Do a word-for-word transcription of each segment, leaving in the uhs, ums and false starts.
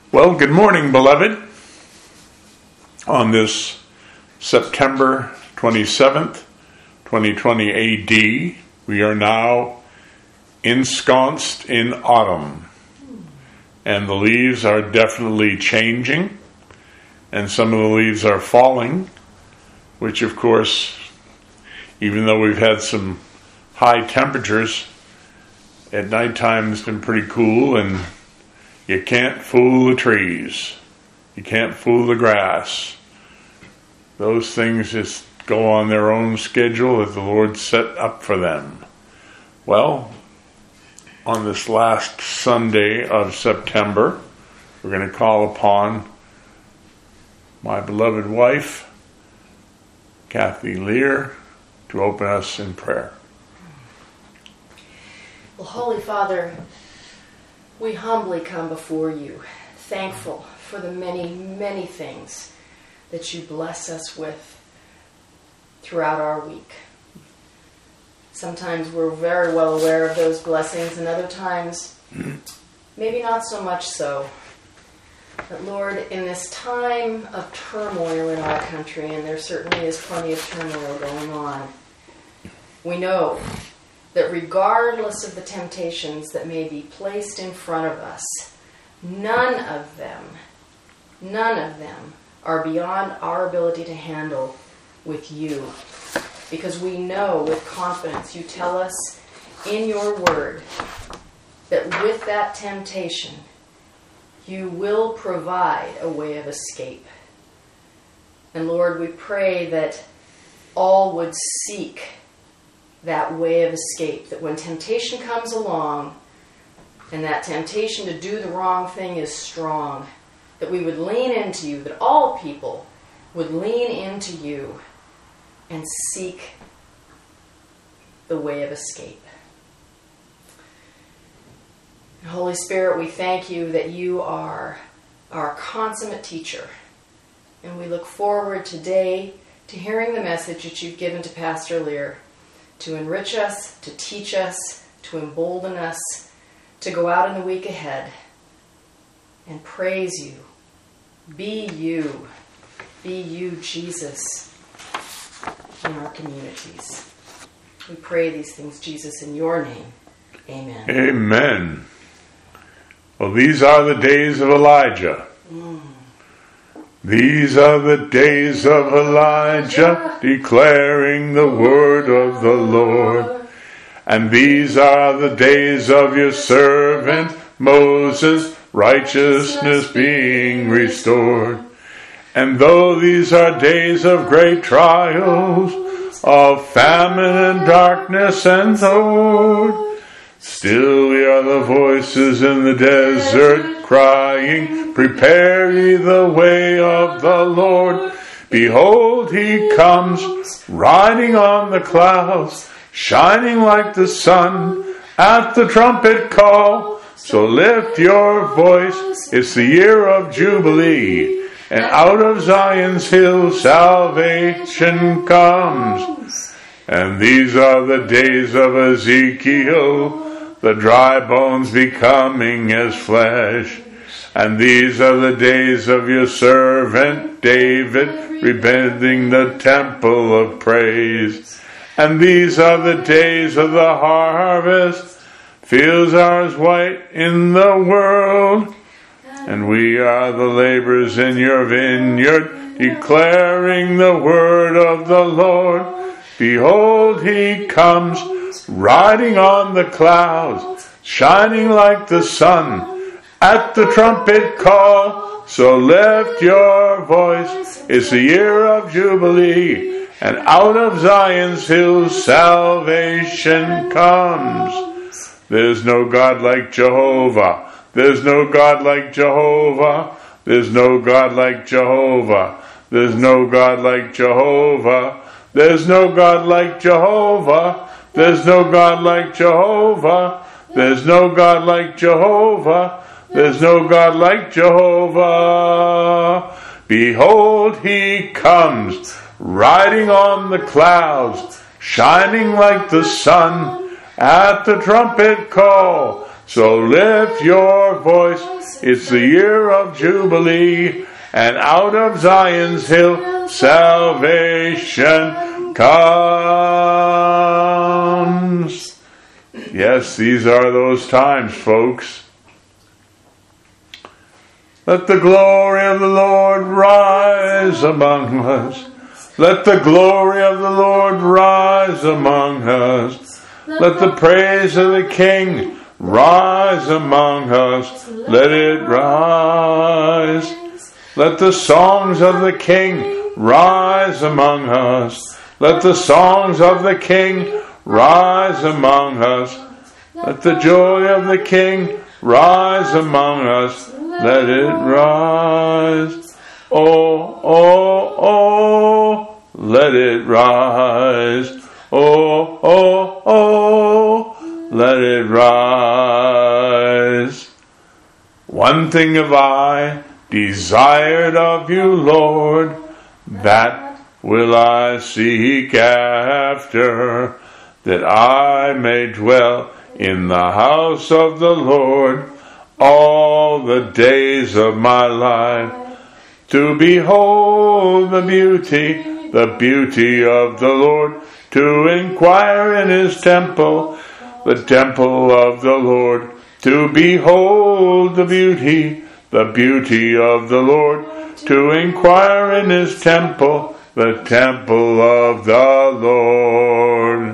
Well, good morning, beloved. On this September twenty-seventh, twenty twenty A D, we are now ensconced in autumn. And the leaves are definitely changing, and some of the leaves are falling, which of course, even though we've had some high temperatures, at nighttime it's been pretty cool, and you can't fool the trees. You can't fool the grass. Those things just go on their own schedule that the Lord set up for them. Well, on this last Sunday of September, we're going to call upon my beloved wife, Kathy Lear, to open us in prayer. Well, Holy Father, we humbly come before you, thankful for the many, many things that you bless us with throughout our week. Sometimes we're very well aware of those blessings, and other times, maybe not so much so. But Lord, in this time of turmoil in our country, and there certainly is plenty of turmoil going on, we know that regardless of the temptations that may be placed in front of us, none of them, none of them are beyond our ability to handle with you. Because we know with confidence, you tell us in your word that with that temptation, you will provide a way of escape. And Lord, we pray that all would seek that way of escape, that when temptation comes along, and that temptation to do the wrong thing is strong, that we would lean into you, that all people would lean into you and seek the way of escape. And Holy Spirit, we thank you that you are our consummate teacher, and we look forward today to hearing the message that you've given to Pastor Lear, to enrich us, to teach us, to embolden us, to go out in the week ahead and praise you. Be you. Be you, Jesus, in our communities. We pray these things, Jesus, in your name. Amen. Amen. Well, these are the days of Elijah. Mm. These are the days of Elijah, declaring the word of the Lord. And these are the days of your servant Moses, righteousness being restored. And though these are days of great trials, of famine and darkness and sword, still we are the voices in the desert crying, prepare ye the way of the Lord. Behold, he comes, riding on the clouds, shining like the sun at the trumpet call. So lift your voice, it's the year of Jubilee, and out of Zion's hill salvation comes. And these are the days of Ezekiel, the dry bones becoming as flesh. And these are the days of your servant David, rebuilding the temple of praise. And these are the days of the harvest, fields are as white in the world. And we are the laborers in your vineyard, declaring the word of the Lord. Behold, he comes, riding on the clouds, shining like the sun at the trumpet call. So lift your voice, it's the year of Jubilee, and out of Zion's hills salvation comes. There's no God like Jehovah. There's no God like Jehovah. There's no God like Jehovah. There's no God like Jehovah. There's no God like Jehovah. There's no God like Jehovah. There's no God like Jehovah. There's no God like Jehovah. Behold, he comes, riding on the clouds, shining like the sun at the trumpet call. So lift your voice, it's the year of Jubilee, and out of Zion's hill salvation comes. Yes, these are those times, folks. Let the glory of the Lord rise among us. Let the glory of the Lord rise among us. Let the praise of the King rise among us. Let it rise. Let the songs of the King rise among us. Let the songs of the King rise among us. Let the joy of the King rise among us. Let it rise. Oh, oh, oh, let it rise. Oh, oh, oh, let it rise. One thing have I desired of you, Lord, that will I seek after, that I may dwell in the house of the Lord all the days of my life, to behold the beauty, the beauty of the Lord, to inquire in his temple, the temple of the Lord, to behold the beauty, the beauty of the Lord, to inquire in his temple, the temple of the Lord.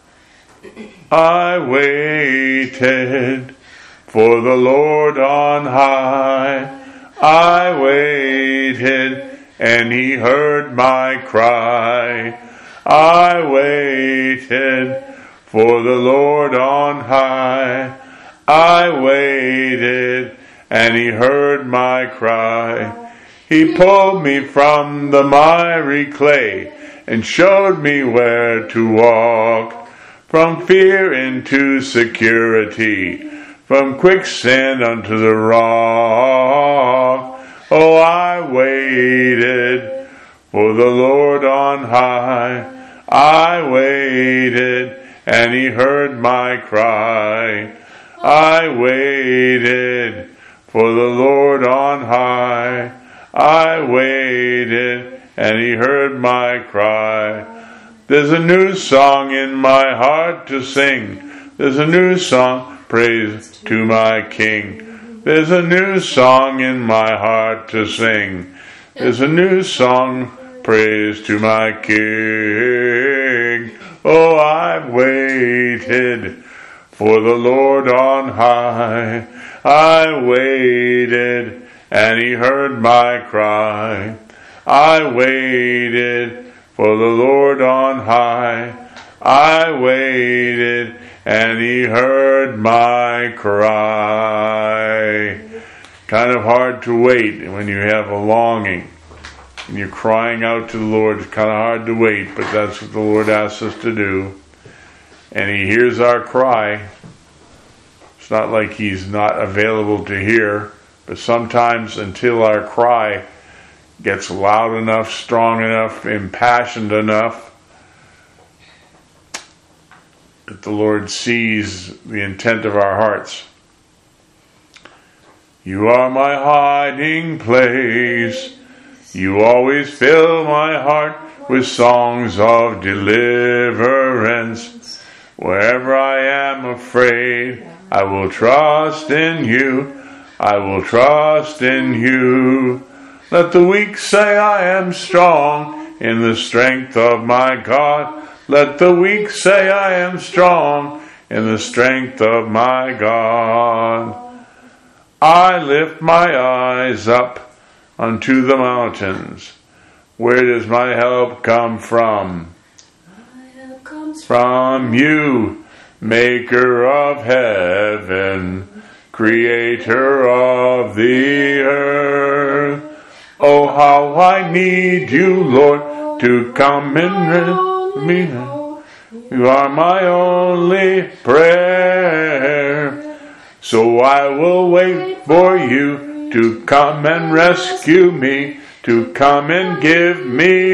I waited for the Lord on high. I waited, and he heard my cry. I waited for the Lord on high. I waited, and he heard my cry. He pulled me from the miry clay and showed me where to walk, from fear into security, from quicksand unto the rock. Oh, I waited for the Lord on high. I waited, and he heard my cry. I waited for the Lord on high. I waited, and he heard my cry. There's a new song in my heart to sing. There's a new song, praise to my King. There's a new song in my heart to sing. There's a new song, praise to my King. Oh, I've waited for the Lord on high. I waited, and he heard my cry. I waited for the Lord on high. I waited, and he heard my cry. Kind of hard to wait when you have a longing and you're crying out to the Lord. It's kind of hard to wait, but that's what the Lord asks us to do. And he hears our cry. It's not like he's not available to hear, but sometimes until our cry gets loud enough, strong enough, impassioned enough, that the Lord sees the intent of our hearts. You are my hiding place. You always fill my heart with songs of deliverance. Wherever I am afraid, I will trust in you. I will trust in you. Let the weak say I am strong in the strength of my God. Let the weak say I am strong in the strength of my God. I lift my eyes up unto the mountains. Where does my help come from? My help comes from you, maker of heaven, creator of the earth. Oh, how I need you, Lord, to come and rescue me. You are my only prayer. So I will wait for you to come and rescue me, to come and give me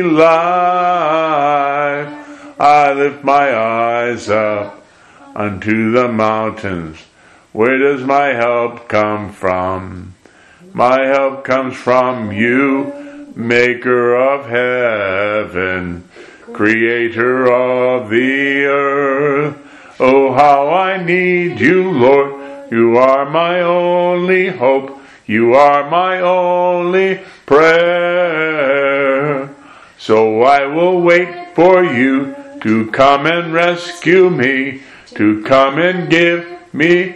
life. I lift my eyes up unto the mountains. Where does my help come from? My help comes from you, maker of heaven, creator of the earth. Oh, how I need you, Lord. You are my only hope. You are my only prayer. So I will wait for you to come and rescue me, to come and give me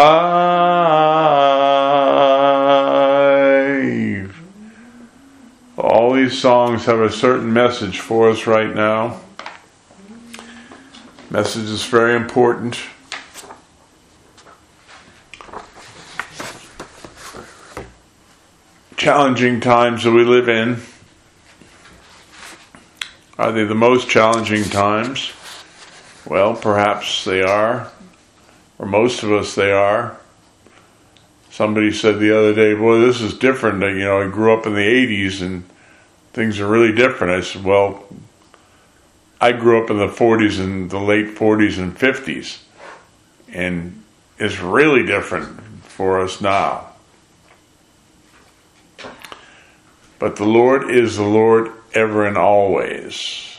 life. All these songs have a certain message for us right now. Message is very important. Challenging times that we live in. Are they the most challenging times? Well, perhaps they are. For most of us, they are. Somebody said the other day, boy, this is different. You know, I grew up in the eighties and things are really different. I said, well, I grew up in the forties and the late forties and fifties. And it's really different for us now. But the Lord is the Lord ever and always.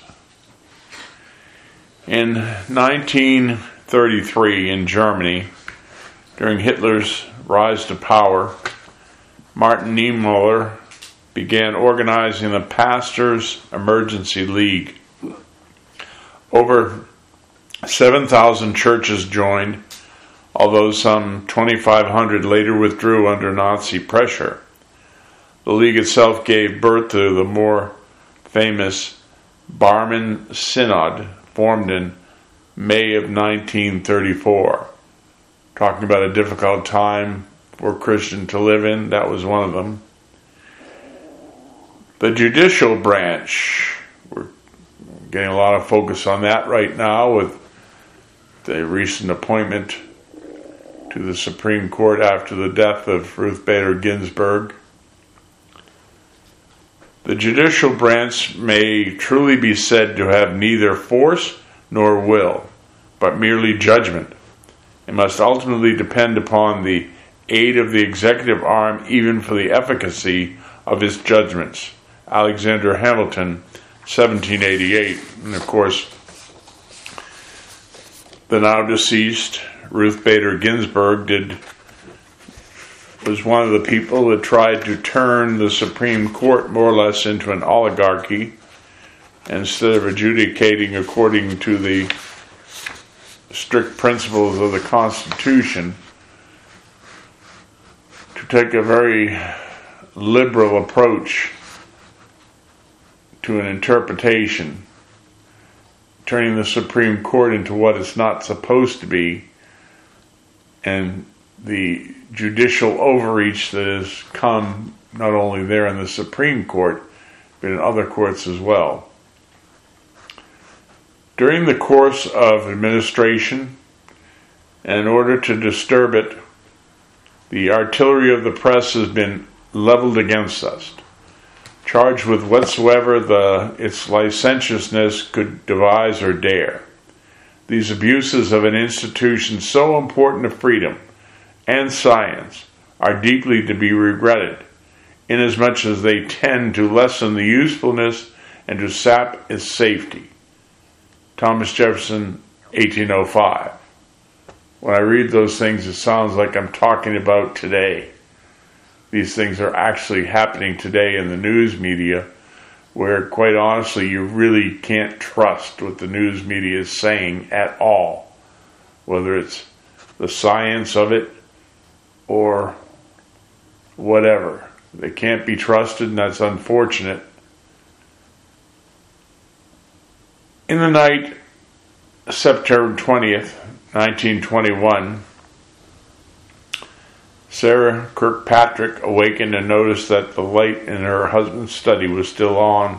In nineteen thirty-three in Germany, during Hitler's rise to power, Martin Niemöller began organizing the Pastors' Emergency League. Over seven thousand churches joined, although some twenty-five hundred later withdrew under Nazi pressure. The League itself gave birth to the more famous Barmen Synod, formed in May of nineteen thirty-four. Talking about a difficult time for a Christian to live in, that was one of them. The judicial branch, we're getting a lot of focus on that right now with the recent appointment to the Supreme Court after the death of Ruth Bader Ginsburg. The judicial branch may truly be said to have neither force nor will, but merely judgment. It must ultimately depend upon the aid of the executive arm even for the efficacy of its judgments. Alexander Hamilton, seventeen eighty-eight. And of course, the now deceased Ruth Bader Ginsburg did was one of the people that tried to turn the Supreme Court more or less into an oligarchy, instead of adjudicating according to the strict principles of the Constitution, to take a very liberal approach to an interpretation, turning the Supreme Court into what it's not supposed to be, and the judicial overreach that has come not only there in the Supreme Court, but in other courts as well. During the course of administration, and in order to disturb it, the artillery of the press has been leveled against us, charged with whatsoever the its licentiousness could devise or dare. These abuses of an institution so important to freedom and science are deeply to be regretted, inasmuch as they tend to lessen the usefulness and to sap its safety. Thomas Jefferson, eighteen oh five. When I read those things, it sounds like I'm talking about today. These things are actually happening today in the news media, where quite honestly you really can't trust what the news media is saying at all, whether it's the science of it or whatever. They can't be trusted, and that's unfortunate. In the night, September twentieth, nineteen twenty-one, Sarah Kirkpatrick awakened and noticed that the light in her husband's study was still on.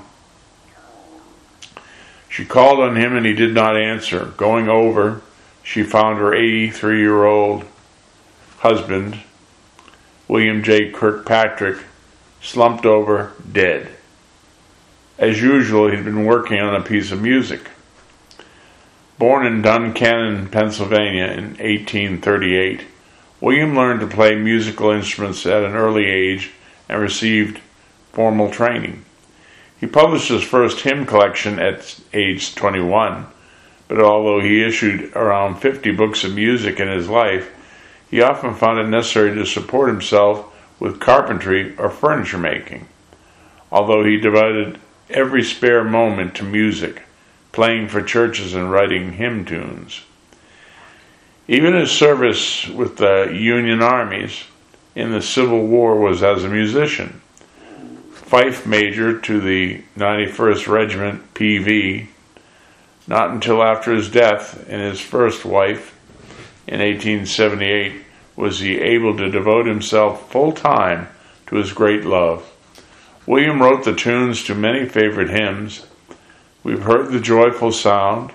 She called on him and he did not answer. Going over, she found her eighty-three-year-old husband, William J. Kirkpatrick, slumped over, dead. As usual, he'd been working on a piece of music. Born in Duncannon, Pennsylvania in eighteen thirty-eight, William learned to play musical instruments at an early age and received formal training. He published his first hymn collection at age twenty-one, but although he issued around fifty books of music in his life, he often found it necessary to support himself with carpentry or furniture making. Although he devoted every spare moment to music, playing for churches and writing hymn tunes. Even his service with the Union armies in the Civil War was as a musician. Fife Major to the ninety-first Regiment P V. Not until after his death and his first wife in eighteen seventy-eight was he able to devote himself full-time to his great love. William wrote the tunes to many favorite hymns. We've heard the joyful sound.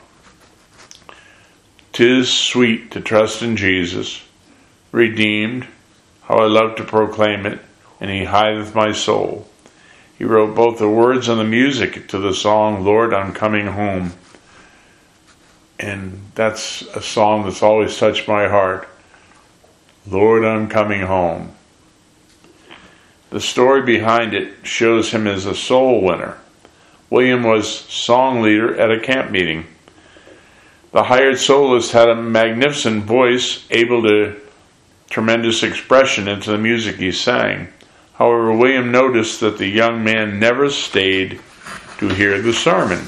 'Tis sweet to trust in Jesus. Redeemed, how I love to proclaim it, and he hideth my soul. He wrote both the words and the music to the song, Lord, I'm Coming Home. And that's a song that's always touched my heart. Lord, I'm coming home. The story behind it shows him as a soul winner. William was song leader at a camp meeting. The hired soloist had a magnificent voice, able to tremendous expression into the music he sang. However, William noticed that the young man never stayed to hear the sermon.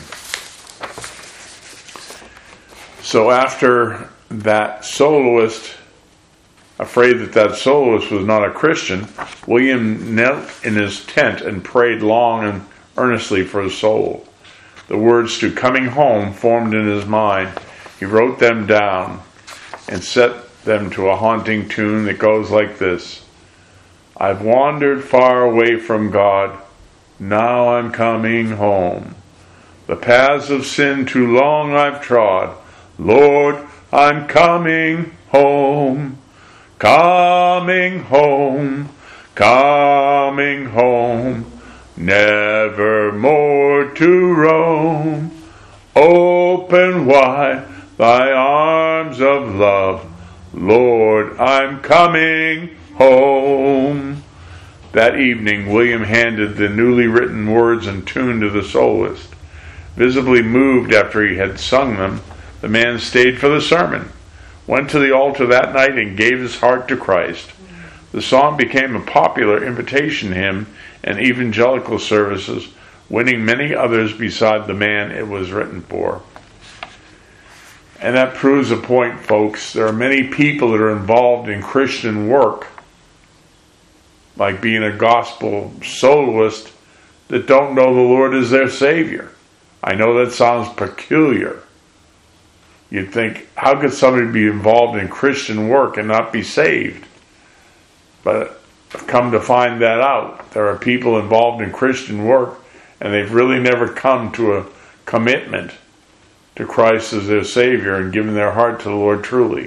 So after that soloist, afraid that that soloist was not a Christian, William knelt in his tent and prayed long and earnestly for his soul. The words to Coming Home formed in his mind. He wrote them down and set them to a haunting tune that goes like this. I've wandered far away from God, now I'm coming home. The paths of sin too long I've trod, Lord, I'm coming home. Coming home, coming home, never more to roam. Open wide thy arms of love, Lord, I'm coming home. That evening, William handed the newly written words and tune to the soloist. Visibly moved after he had sung them, the man stayed for the sermon, went to the altar that night and gave his heart to Christ. The song became a popular invitation hymn in evangelical services, winning many others beside the man it was written for. And that proves a point, folks. There are many people that are involved in Christian work, like being a gospel soloist, that don't know the Lord as their Savior. I know that sounds peculiar. You'd think, how could somebody be involved in Christian work and not be saved? But I've come to find that out. There are people involved in Christian work, and they've really never come to a commitment to Christ as their Savior and given their heart to the Lord truly.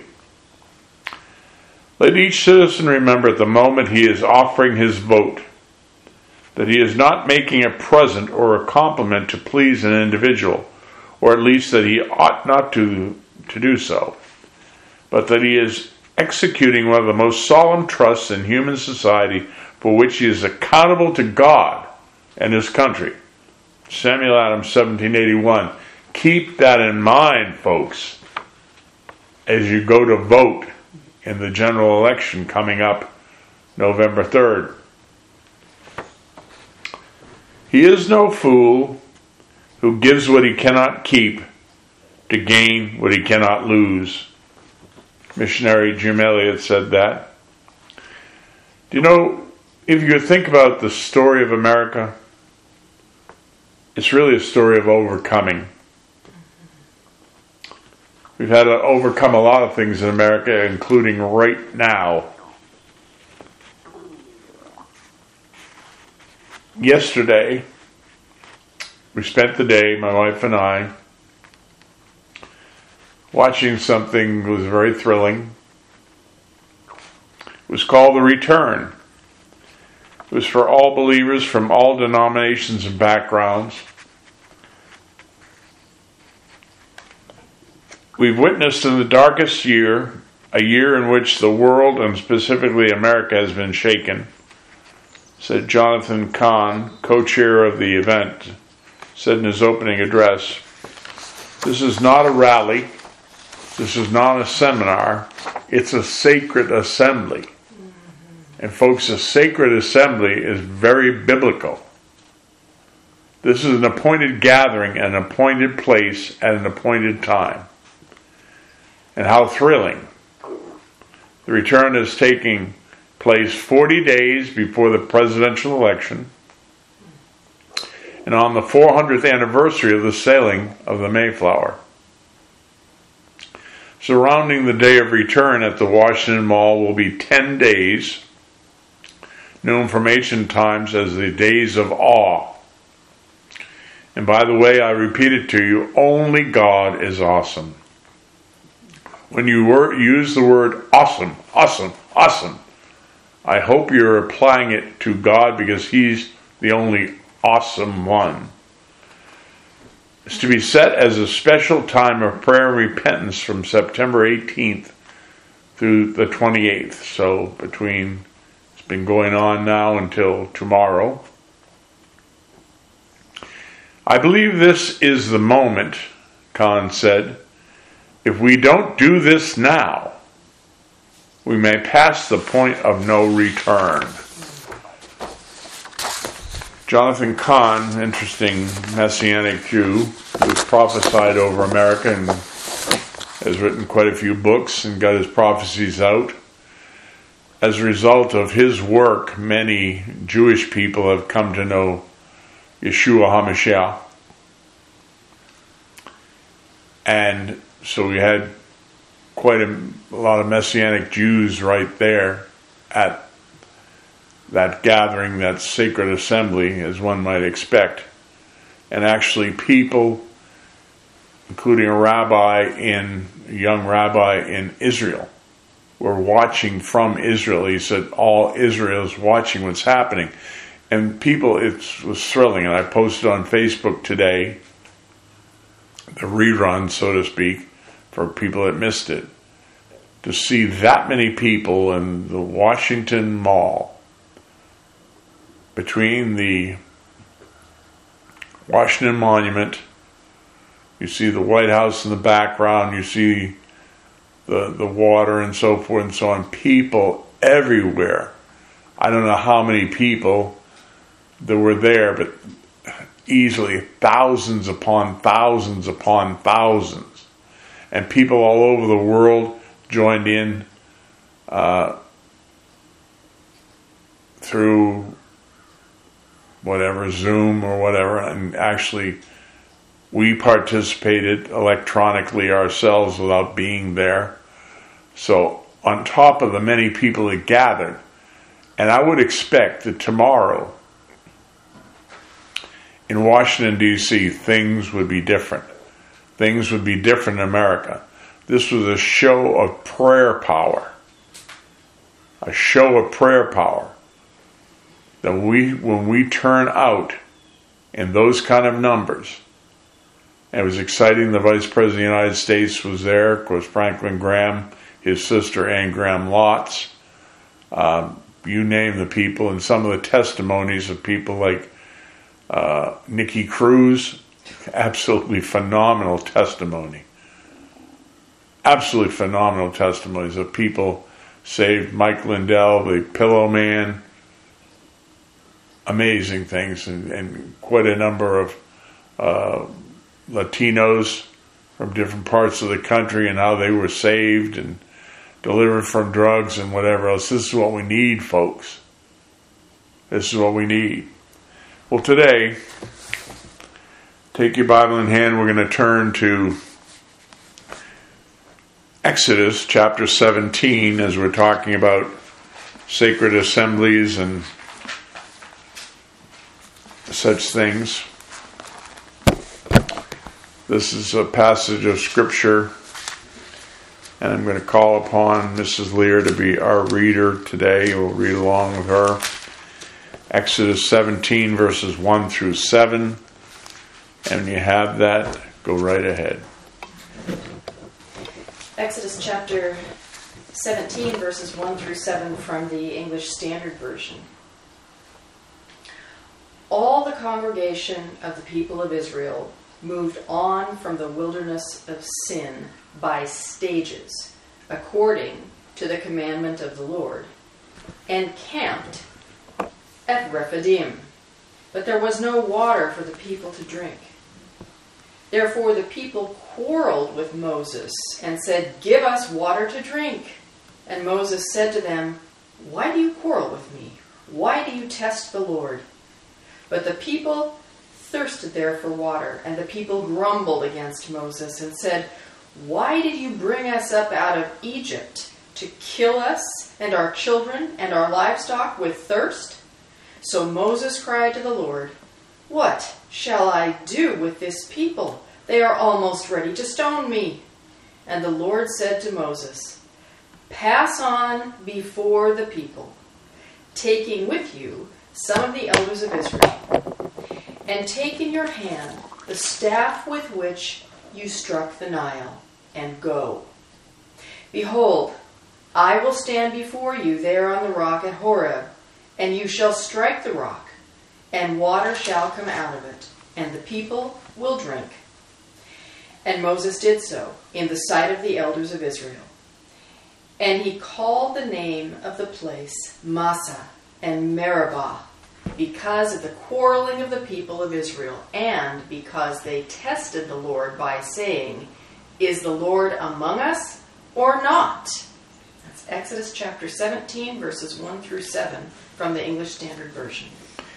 Let each citizen remember at the moment he is offering his vote that he is not making a present or a compliment to please an individual, or at least that he ought not to, to do so, but that he is executing one of the most solemn trusts in human society for which he is accountable to God and his country. Samuel Adams, seventeen eighty-one. Keep that in mind, folks, as you go to vote in the general election coming up November third. He is no fool who gives what he cannot keep to gain what he cannot lose. Missionary Jim Elliot said that. Do you know, if you think about the story of America, it's really a story of overcoming. We've had to overcome a lot of things in America, including right now. Yesterday, we spent the day, my wife and I, watching something that was very thrilling. It was called The Return. It was for all believers from all denominations and backgrounds. We've witnessed in the darkest year a year in which the world, and specifically America, has been shaken, said Jonathan Cahn, co-chair of the event, said in his opening address, "This is not a rally. This is not a seminar. It's a sacred assembly." And folks, a sacred assembly is very biblical. This is an appointed gathering, an appointed place, at an appointed time. And how thrilling. The return is taking place forty days before the presidential election, and on the four hundredth anniversary of the sailing of the Mayflower. Surrounding the day of return at the Washington Mall will be ten days, known from ancient times as the Days of Awe. And by the way, I repeat it to you, only God is awesome. When you wor- use the word awesome, awesome, awesome, I hope you're applying it to God because He's the only awesome one. It's to be set as a special time of prayer and repentance from September eighteenth through the twenty-eighth. So between, it's been going on now until tomorrow. I believe this is the moment, Cahn said. If we don't do this now, we may pass the point of no return. Jonathan Cahn, interesting Messianic Jew, who's prophesied over America and has written quite a few books and got his prophecies out. As a result of his work, many Jewish people have come to know Yeshua HaMashiach. And so we had quite a, a lot of Messianic Jews right there at that gathering, that sacred assembly, as one might expect. And actually people, including a rabbi in, a young rabbi in Israel, were watching from Israel. He said all Israel is watching what's happening. And people, it was thrilling. And I posted on Facebook today, the rerun, so to speak, for people that missed it, to see that many people in the Washington Mall, between the Washington Monument, you see the White House in the background, you see the, the water and so forth and so on, people everywhere. I don't know how many people that were there, but easily thousands upon thousands upon thousands. And people all over the world joined in uh, through whatever, Zoom or whatever, and actually we participated electronically ourselves without being there. So on top of the many people that gathered, and I would expect that tomorrow in Washington, D C, things would be different. Things would be different in America. This was a show of prayer power. A show of prayer power. That we, when we turn out in those kind of numbers, it was exciting. The Vice President of the United States was there. Of course, Franklin Graham, his sister Anne Graham Lotz. Um, you name the people, and some of the testimonies of people like uh, Nikki Cruz. Absolutely phenomenal testimony. Absolutely phenomenal testimonies of people saved. Mike Lindell, the Pillow Man. Amazing things, and, and quite a number of uh, Latinos from different parts of the country and how they were saved and delivered from drugs and whatever else. This is what we need, folks. This is what we need. Well, today, take your Bible in hand. We're going to turn to Exodus chapter seventeen as we're talking about sacred assemblies and such things. This is a passage of Scripture, and I'm going to call upon Missus Lear to be our reader today. We'll read along with her. Exodus seventeen, verses one through seven. And when you have that, go right ahead. Exodus chapter seventeen, verses one through seven from the English Standard Version. All the congregation of the people of Israel moved on from the wilderness of sin by stages, according to the commandment of the Lord, and camped at Rephidim. But there was no water for the people to drink. Therefore the people quarreled with Moses and said, "Give us water to drink." And Moses said to them, "Why do you quarrel with me? Why do you test the Lord?" But the people thirsted there for water, and the people grumbled against Moses and said, "Why did you bring us up out of Egypt to kill us and our children and our livestock with thirst?" So Moses cried to the Lord, "What shall I do with this people? They are almost ready to stone me." And the Lord said to Moses, "Pass on before the people, taking with you some of the elders of Israel, and take in your hand the staff with which you struck the Nile, and go. Behold, I will stand before you there on the rock at Horeb, and you shall strike the rock, and water shall come out of it, and the people will drink." And Moses did so in the sight of the elders of Israel. And he called the name of the place Massah and Meribah, because of the quarreling of the people of Israel, and because they tested the Lord by saying, "Is the Lord among us or not?" That's Exodus chapter seventeen, verses one through seven from the English Standard Version.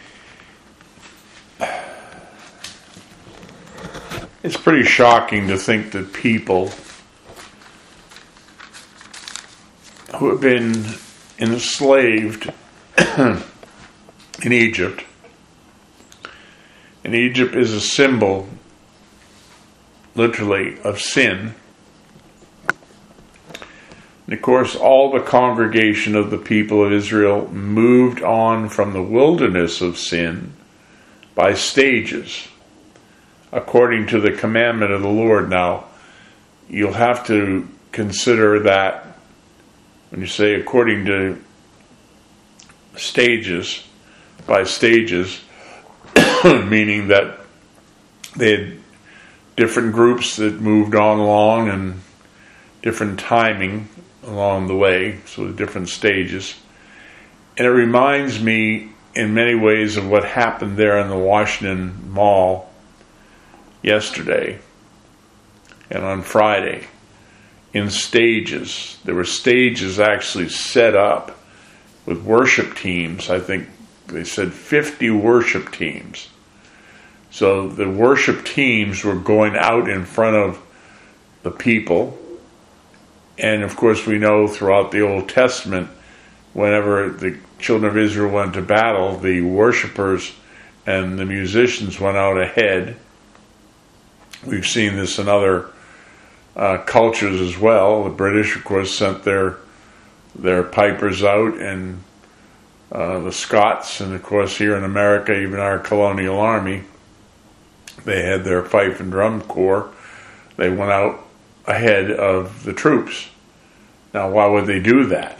It's pretty shocking to think that people who have been enslaved in Egypt, and Egypt is a symbol, literally, of sin. And of course, all the congregation of the people of Israel moved on from the wilderness of sin by stages, according to the commandment of the Lord. Now, you'll have to consider that when you say according to stages, by stages, meaning that they had different groups that moved on along and different timing along the way, so different stages. And it reminds me in many ways of what happened there in the Washington Mall yesterday and on Friday in stages. There were stages actually set up with worship teams. I think they said fifty worship teams. So the worship teams were going out in front of the people. And of course we know throughout the Old Testament, whenever the children of Israel went to battle, the worshipers and the musicians went out ahead. We've seen this in other uh, cultures as well. The British, of course, sent their their pipers out, and uh, the Scots, and of course here in America, even our colonial army, they had their fife and drum corps. They went out ahead of the troops. Now, why would they do that?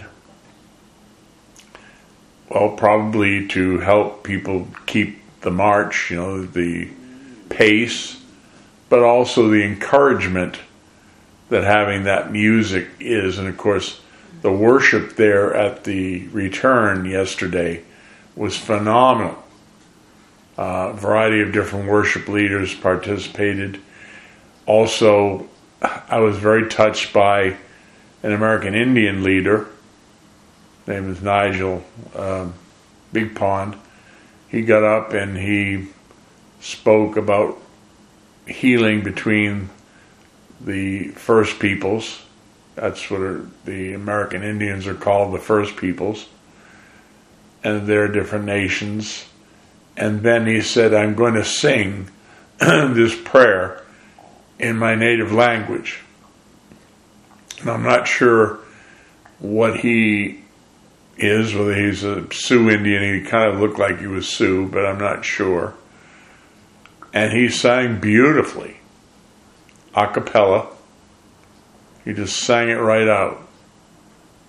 Well, probably to help people keep the march, you know, the pace, but also the encouragement that having that music is. And of course, the worship there at the return yesterday was phenomenal. Uh, a variety of different worship leaders participated. Also, I was very touched by an American Indian leader. His name is Nigel um, Big Pond. He got up and he spoke about healing between the First Peoples. That's what are, the American Indians are called, the First Peoples, and their different nations. And then he said, "I'm going to sing this prayer in my native language." And I'm not sure what he is, whether he's a Sioux Indian. He kind of looked like he was Sioux, but I'm not sure. And he sang beautifully, a cappella. He just sang it right out.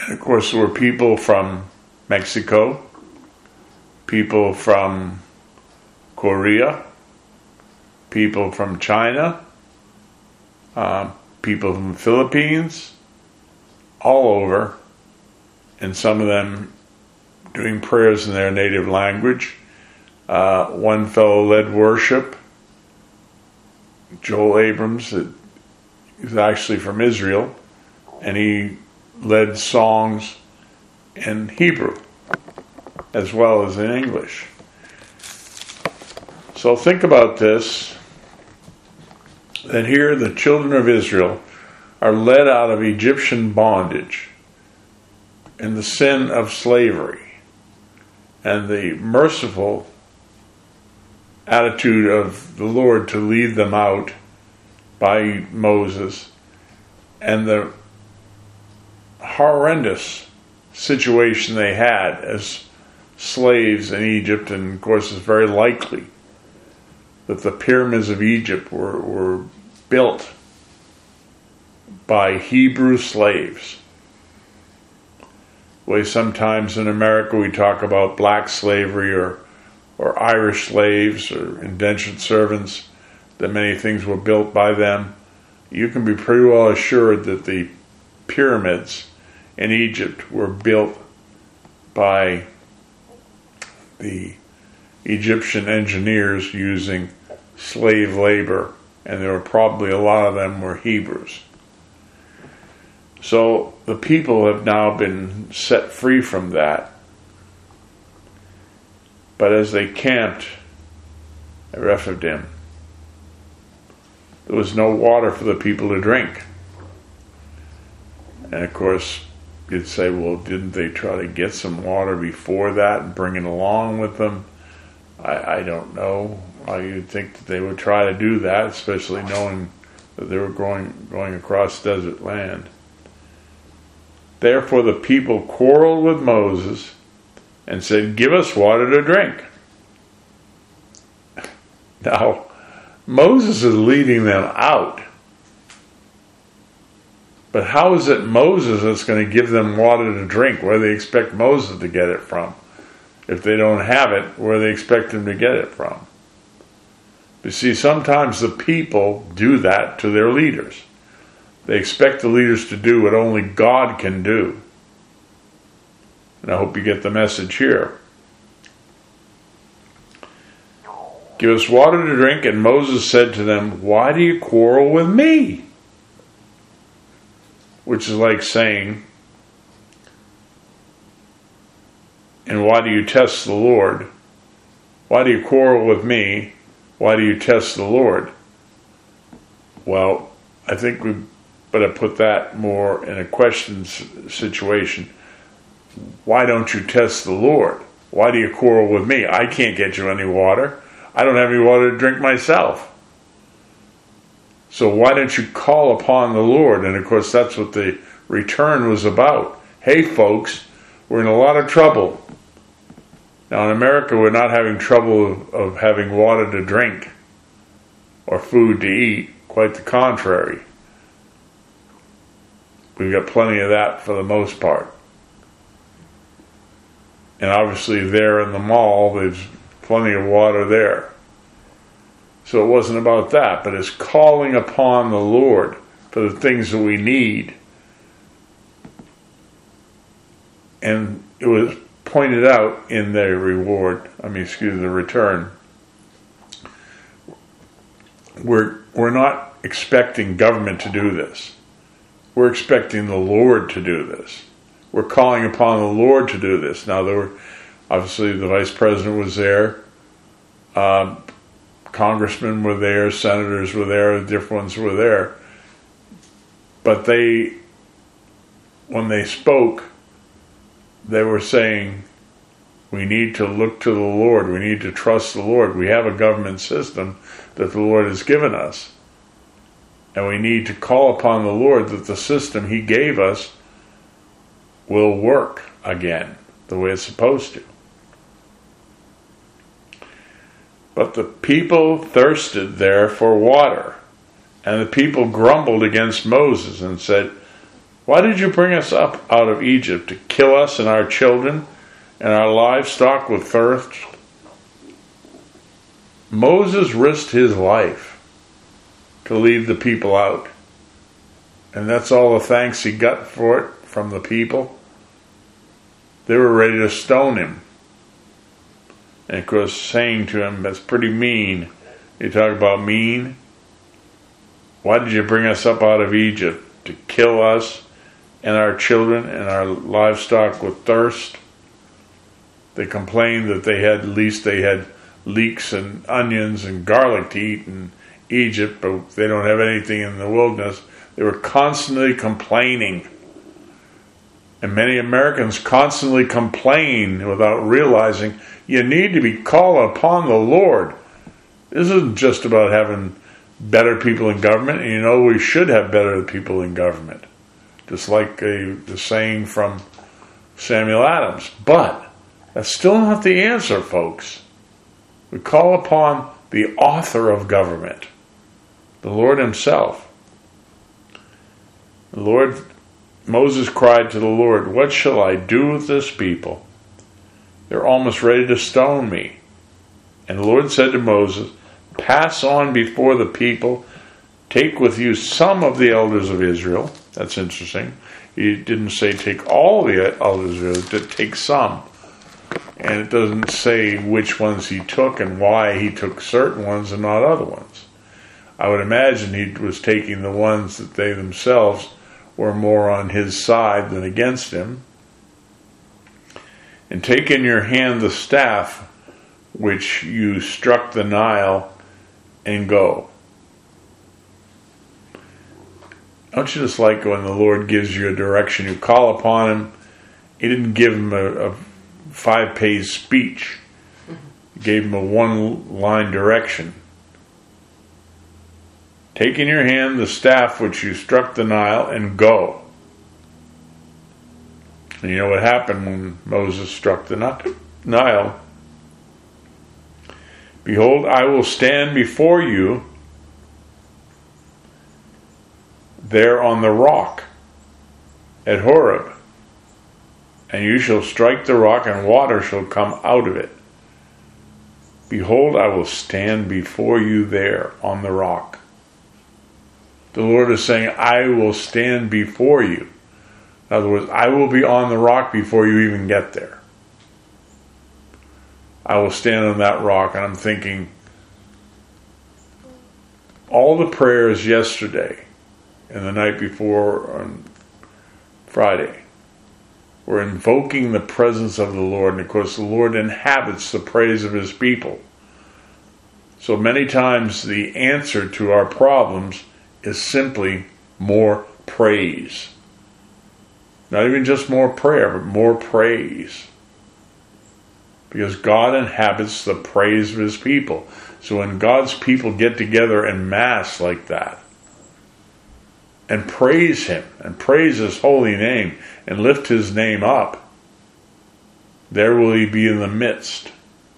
And of course, there were people from Mexico, people from Korea, people from China, uh, people from the Philippines, all over, and some of them doing prayers in their native language. Uh, one fellow led worship, Joel Abrams, he's actually from Israel, and he led songs in Hebrew as well as in English. So think about this, that here the children of Israel are led out of Egyptian bondage and the sin of slavery and the merciful attitude of the Lord to lead them out by Moses, and the horrendous situation they had as slaves in Egypt. And of course it's very likely that the pyramids of Egypt were, were built by Hebrew slaves. The way sometimes in America we talk about black slavery or or Irish slaves or indentured servants, that many things were built by them. You can be pretty well assured that the pyramids in Egypt were built by the Egyptian engineers using slave labor, and there were probably a lot of them were Hebrews. So the people have now been set free from that. But as they camped at Rephidim, there was no water for the people to drink. And of course, you'd say, well, didn't they try to get some water before that and bring it along with them? I, I don't know. You'd think that they would try to do that, especially knowing that they were going, going across desert land. Therefore the people quarreled with Moses and said, give us water to drink. Now, Moses is leading them out. But how is it Moses that's going to give them water to drink? Where do they expect Moses to get it from? If they don't have it, where do they expect him to get it from? You see, sometimes the people do that to their leaders. They expect the leaders to do what only God can do. And I hope you get the message here. Give us water to drink. And Moses said to them, why do you quarrel with me? Which is like saying, and why do you test the Lord? Why do you quarrel with me? Why do you test the Lord? Well, I think we better put that more in a question situation. Why don't you test the Lord? Why do you quarrel with me? I can't get you any water. I don't have any water to drink myself. So why don't you call upon the Lord? And of course that's what the return was about. Hey folks, we're in a lot of trouble. Now in America we're not having trouble of, of having water to drink or food to eat. Quite the contrary. We've got plenty of that for the most part. And obviously there in the mall, there's plenty of water there. So it wasn't about that, but it's calling upon the Lord for the things that we need. And it was pointed out in the reward, I mean, excuse me, the return. We're, we're not expecting government to do this. We're expecting the Lord to do this. We're calling upon the Lord to do this. Now, there were, obviously, the vice president was there. Um, congressmen were there. Senators were there. Different ones were there. But they, when they spoke, they were saying, we need to look to the Lord. We need to trust the Lord. We have a government system that the Lord has given us. And we need to call upon the Lord that the system He gave us will work again the way it's supposed to. But the people thirsted there for water, and the people grumbled against Moses and said, Why did you bring us up out of Egypt to kill us and our children and our livestock with thirst? Moses risked his life to lead the people out. And that's all the thanks he got for it from the people. They were ready to stone him. And of course, saying to him, that's pretty mean. You talk about mean? Why did you bring us up out of Egypt to kill us and our children and our livestock with thirst? They complained that they had, at least they had leeks and onions and garlic to eat in Egypt, but they don't have anything in the wilderness. They were constantly complaining. And many Americans constantly complain without realizing you need to be called upon the Lord. This isn't just about having better people in government, and you know we should have better people in government. Just like a, the saying from Samuel Adams. But that's still not the answer, folks. We call upon the author of government, the Lord himself. The Lord, Moses cried to the Lord, what shall I do with this people? They're almost ready to stone me. And the Lord said to Moses, pass on before the people, take with you some of the elders of Israel. That's interesting. He didn't say take all the elders of Israel, take some. And it doesn't say which ones he took and why he took certain ones and not other ones. I would imagine he was taking the ones that they themselves were more on his side than against him. And take in your hand the staff which you struck the Nile, and go. Don't you just like when the Lord gives you a direction, you call upon him? He didn't give him a, a five-page speech. He gave him a one-line direction. Take in your hand the staff which you struck the Nile, and go. And you know what happened when Moses struck the Nile? Behold, I will stand before you there on the rock at Horeb, and you shall strike the rock, and water shall come out of it. Behold, I will stand before you there on the rock. The Lord is saying, I will stand before you. In other words, I will be on the rock before you even get there. I will stand on that rock. And I'm thinking, all the prayers yesterday and the night before on Friday were invoking the presence of the Lord. And of course, the Lord inhabits the praise of his people. So many times the answer to our problems is simply more praise. Not even just more prayer, but more praise. Because God inhabits the praise of his people. So when God's people get together en masse like that, and praise him, and praise his holy name, and lift his name up, there will he be in the midst.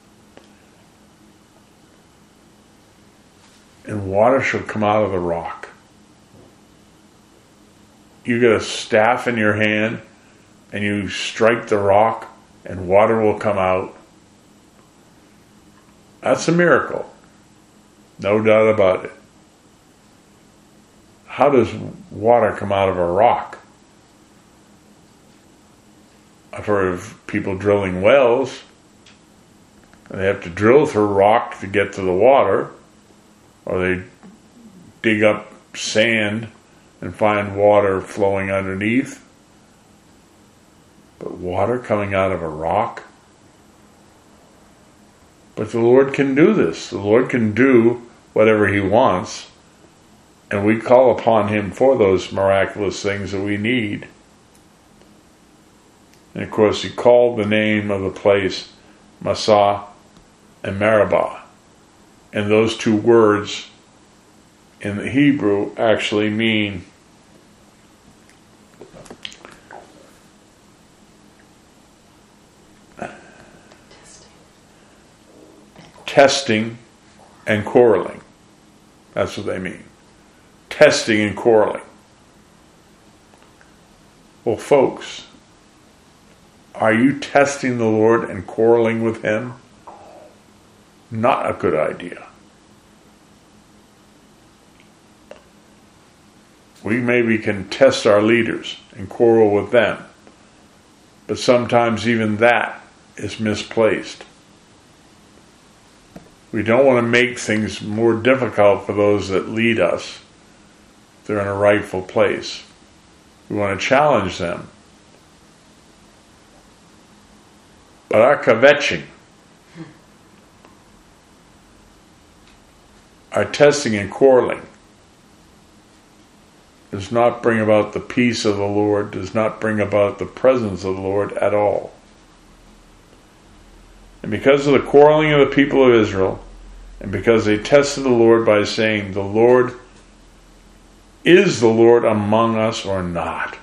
And water shall come out of the rock. You get a staff in your hand, and you strike the rock, and water will come out. That's a miracle. No doubt about it. How does water come out of a rock? I've heard of people drilling wells. They have to drill through rock to get to the water. Or they dig up sand and find water flowing underneath. But water coming out of a rock? But the Lord can do this. The Lord can do whatever he wants. And we call upon him for those miraculous things that we need. And of course, he called the name of the place Massah and Meribah. And those two words in the Hebrew actually mean testing and quarreling. That's what they mean. Testing and quarreling. Well, folks, are you testing the Lord and quarreling with Him? Not a good idea. We maybe can test our leaders and quarrel with them, but sometimes even that is misplaced. We don't want to make things more difficult for those that lead us. They're in a rightful place. We want to challenge them. But our kvetching, our testing and quarreling, does not bring about the peace of the Lord, does not bring about the presence of the Lord at all. And because of the quarreling of the people of Israel, and because they tested the Lord by saying, the Lord, is the Lord among us or not?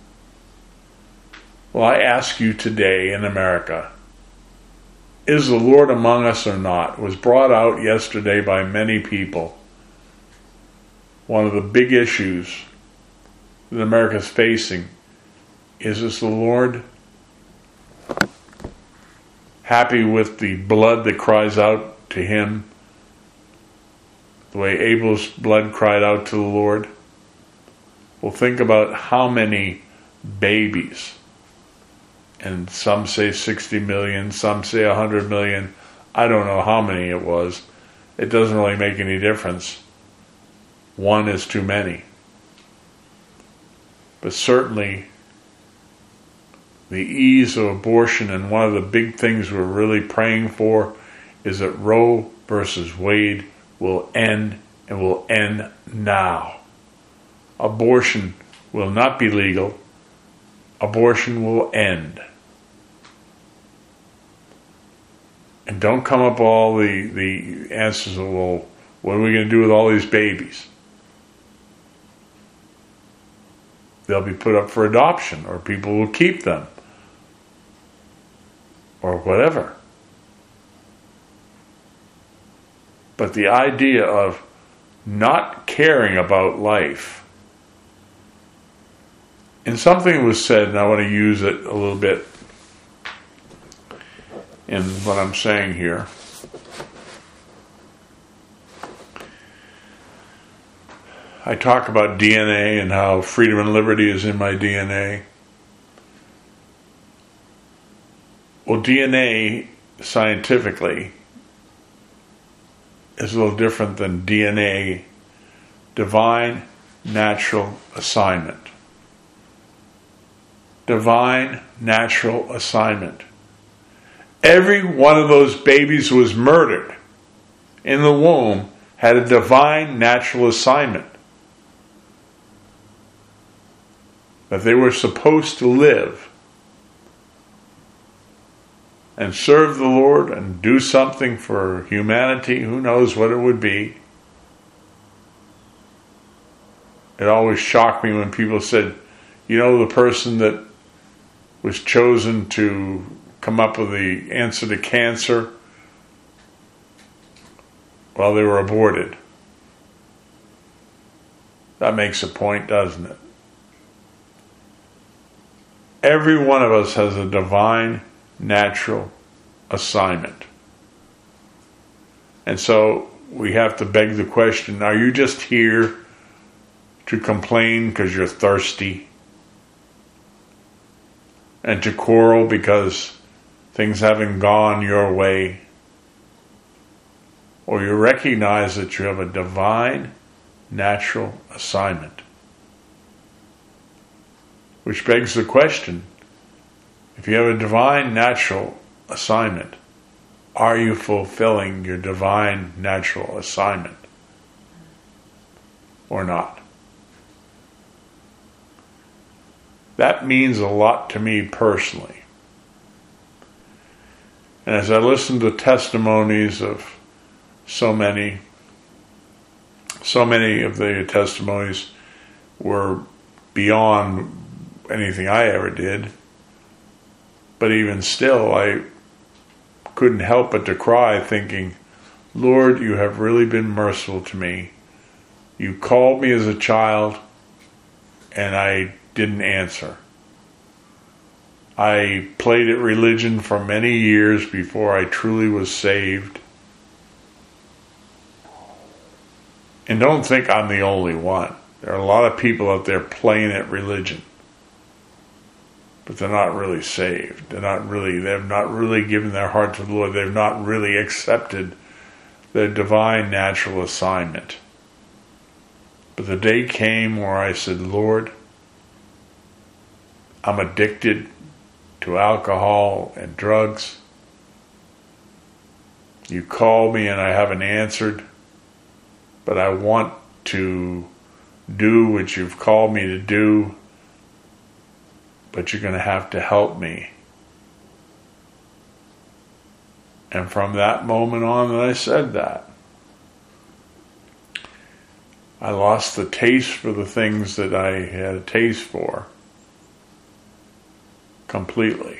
Well, I ask you today in America, is the Lord among us or not? It was brought out yesterday by many people. One of the big issues that America is facing is, is the Lord happy with the blood that cries out to Him, the way Abel's blood cried out to the Lord? Well, think about how many babies, and some say sixty million, some say one hundred million, I don't know how many it was. It doesn't really make any difference. One is too many. But certainly, the ease of abortion, and one of the big things we're really praying for, is that Roe versus Wade will end, and will end now. Abortion will not be legal. Abortion will end. And don't come up with all the, the answers of, well, what are we going to do with all these babies? They'll be put up for adoption, or people will keep them, or whatever. But the idea of not caring about life, and something was said, and I want to use it a little bit in what I'm saying here. I talk about D N A and how freedom and liberty is in my D N A. Well, D N A scientifically is a little different than D N A, divine natural assignment. Divine natural assignment. Every one of those babies who was murdered in the womb had a divine natural assignment. That they were supposed to live and serve the Lord and do something for humanity. Who knows what it would be. It always shocked me when people said, you know, the person that was chosen to come up with the answer to cancer, well, they were aborted. That makes a point, doesn't it? Every one of us has a divine, natural assignment. And so we have to beg the question, are you just here to complain because you're thirsty? And to quarrel because things haven't gone your way? Or you recognize that you have a divine, natural assignment? Which begs the question, if you have a divine natural assignment, are you fulfilling your divine natural assignment? Or not? That means a lot to me personally. And as I listen to testimonies of so many, so many of the testimonies were beyond anything I ever did. But even still, I couldn't help but to cry, thinking, Lord, you have really been merciful to me. You called me as a child, and I didn't answer. I played at religion for many years before I truly was saved. And don't think I'm the only one. There are a lot of people out there playing at religion, but they're not really saved. They're not really, they've not really given their heart to the Lord. They've not really accepted their divine natural assignment. But the day came where I said, Lord, I'm addicted to alcohol and drugs. You called me and I haven't answered, but I want to do what you've called me to do, but you're going to have to help me. And from that moment on that I said that, I lost the taste for the things that I had a taste for completely.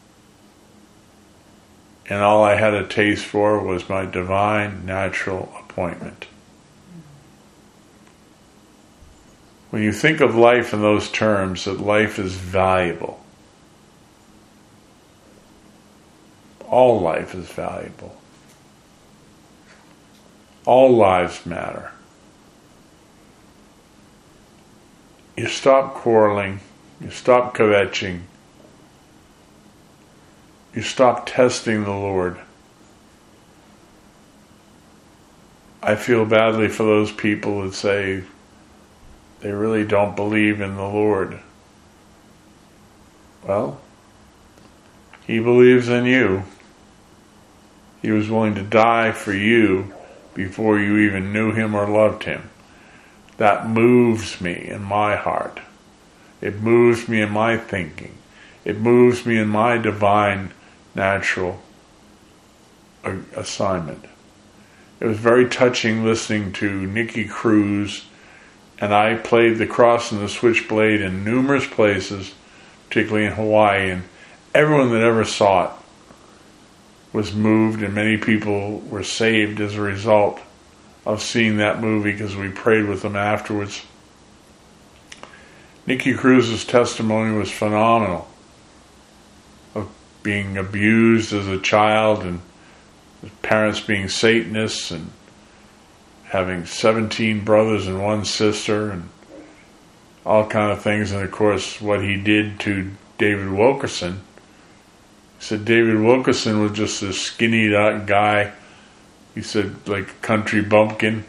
And all I had a taste for was my divine natural appointment. When you think of life in those terms, that life is valuable. All life is valuable. All lives matter. You stop quarreling. You stop kvetching. You stop testing the Lord. I feel badly for those people that say they really don't believe in the Lord. Well, He believes in you. He was willing to die for you before you even knew Him or loved Him. That moves me in my heart. It moves me in my thinking. It moves me in my divine natural assignment. It was very touching listening to Nicky Cruz, and I played the cross and the switchblade in numerous places, particularly in Hawaii, and everyone that ever saw it was moved, and many people were saved as a result of seeing that movie because we prayed with them afterwards. Nicky Cruz's testimony was phenomenal, of being abused as a child and his parents being Satanists and having seventeen brothers and one sister and all kind of things. And of course what he did to David Wilkerson. He said David Wilkerson was just this skinny guy. He said, like a country bumpkin.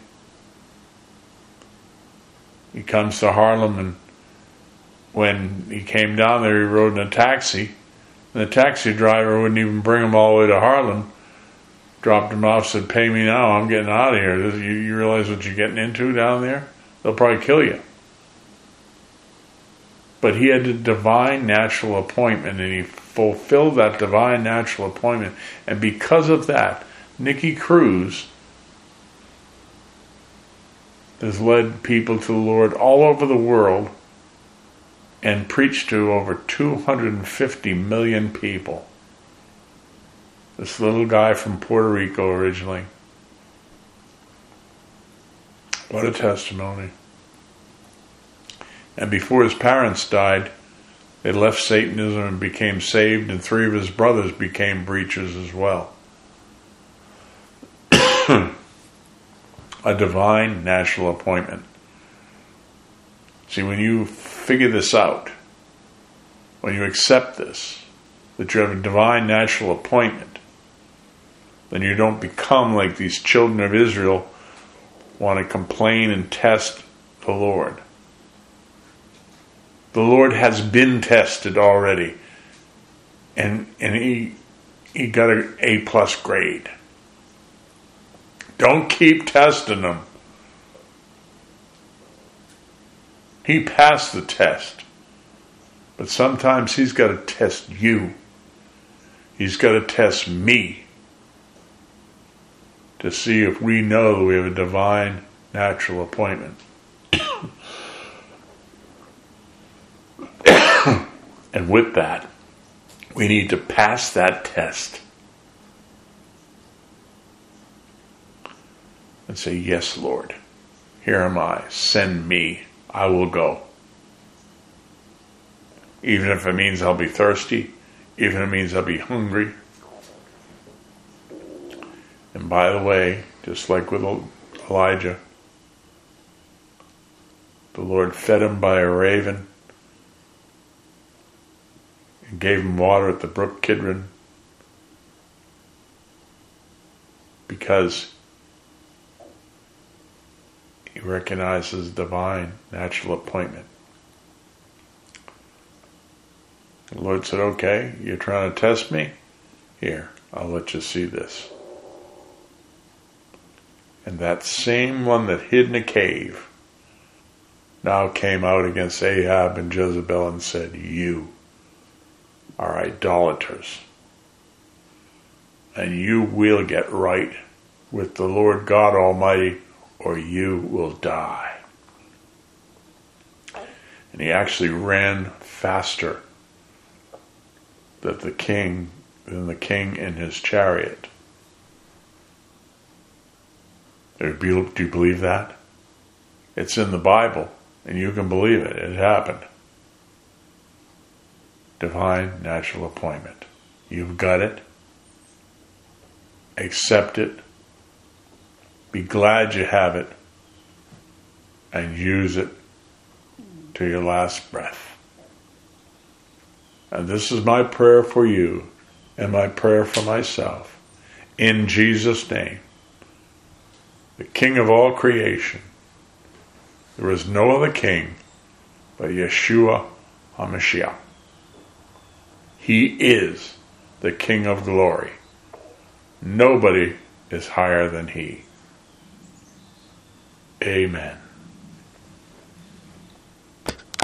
He comes to Harlem, and when he came down there, he rode in a taxi. And the taxi driver wouldn't even bring him all the way to Harlem. Dropped him off, said, pay me now, I'm getting out of here. You, you realize what you're getting into down there? They'll probably kill you. But he had a divine natural appointment, and he fulfilled that divine natural appointment. And because of that, Nicky Cruz has led people to the Lord all over the world and preached to over two hundred fifty million people. This little guy from Puerto Rico originally. What a testimony. And before his parents died, they left Satanism and became saved, and three of his brothers became preachers as well. A divine natural appointment. See, when you figure this out, when you accept this, that you have a divine natural appointment, then you don't become like these children of Israel want to complain and test the Lord. The Lord has been tested already, and and he he got an A plus grade. Don't keep testing him. He passed the test, but sometimes he's got to test you. He's got to test me to see if we know we have a divine natural appointment. And with that, we need to pass that test and say, yes, Lord, here am I, send me, I will go. even if it means I'll be thirsty, even if it means I'll be hungry. And by the way, just like with Elijah, the Lord fed him by a raven and gave him water at the brook Kidron, because he recognizes divine natural appointment. The Lord said, okay, you're trying to test me? Here, I'll let you see this. And that same one that hid in a cave now came out against Ahab and Jezebel and said, you are idolaters. And you will get right with the Lord God Almighty, or you will die. And he actually ran faster than the king, than the king in his chariot. Do you believe that? It's in the Bible, and you can believe it. It happened. Divine natural appointment. You've got it. Accept it. Be glad you have it. And use it to your last breath. And this is my prayer for you and my prayer for myself. In Jesus' name. The King of all creation. There is no other King but Yeshua HaMashiach. He is the King of glory. Nobody is higher than He. Amen.